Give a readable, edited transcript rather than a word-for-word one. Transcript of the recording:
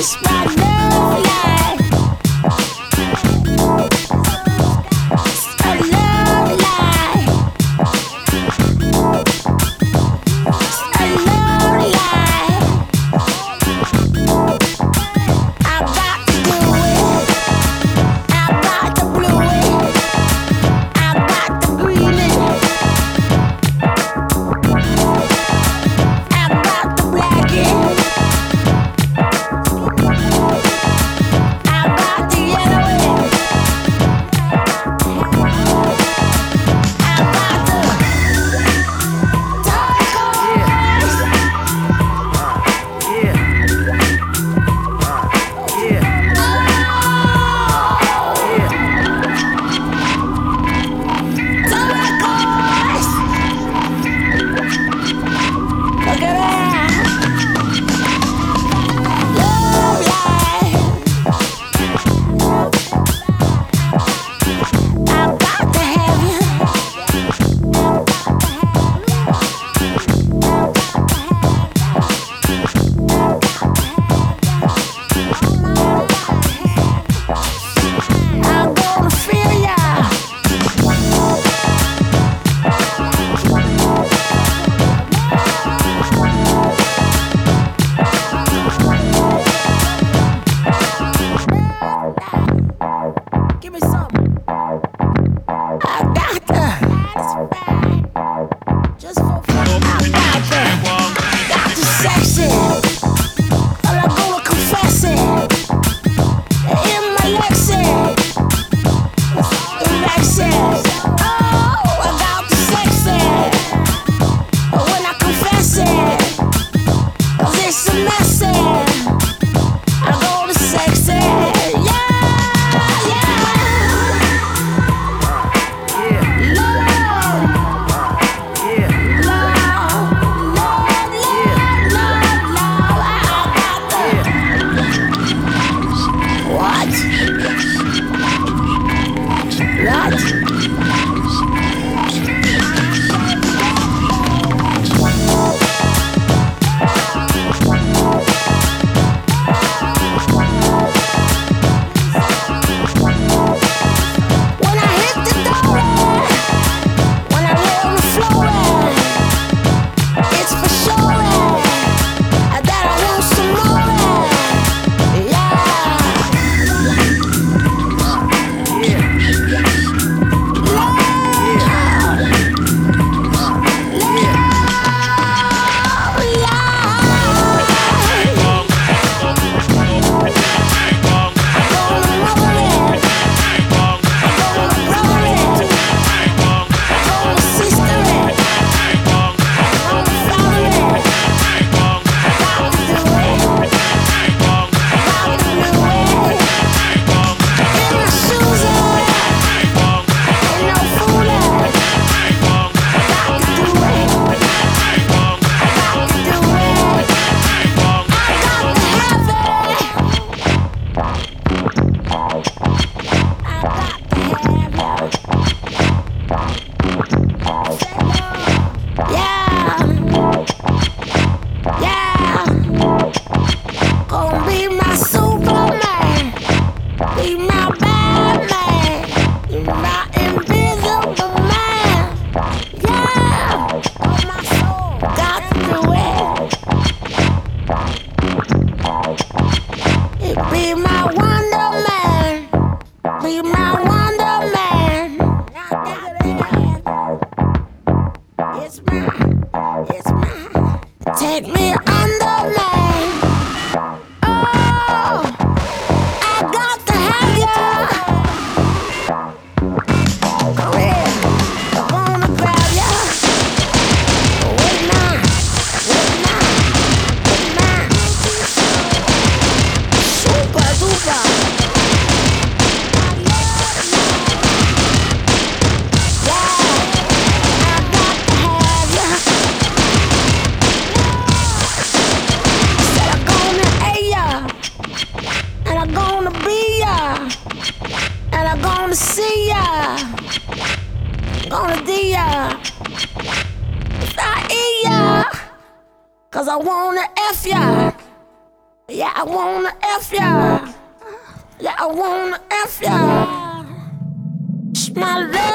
It's my love life. It's a love life. It's a love life. I got to do it. I got to blue it. I got to green it. I got to black it. I got to yellow it. I got to turquoise. Turquoise. Look at that. Love life. I got to have you. I'm gonna feel ya. Give me some. I got just for fun. I got to sex it. But I'm gonna confess it. In my Lexus. Lexus. Oh, I got to sex it. But when I confess it, 'cause it's a message. I'm gonna sex it. Yeah, yeah. When I hit the door, when I lay on the floor, it's for sure that I want some more. Gonna be my Superman, be my Batman, be my invisible man. Yeah, oh my soul, got to do it. It be my Wonder Man, be my Wonder Man. It's mine, it's mine. Take me under, man. Oh, I got to have ya. Come here, I wanna grab ya. Wait now, wait now, wait now. Super duper. Gonna see ya, gonna do ya, if I eat ya, 'cause I wanna F ya, yeah, I wanna F F ya. Yeah, I wanna F ya. My love.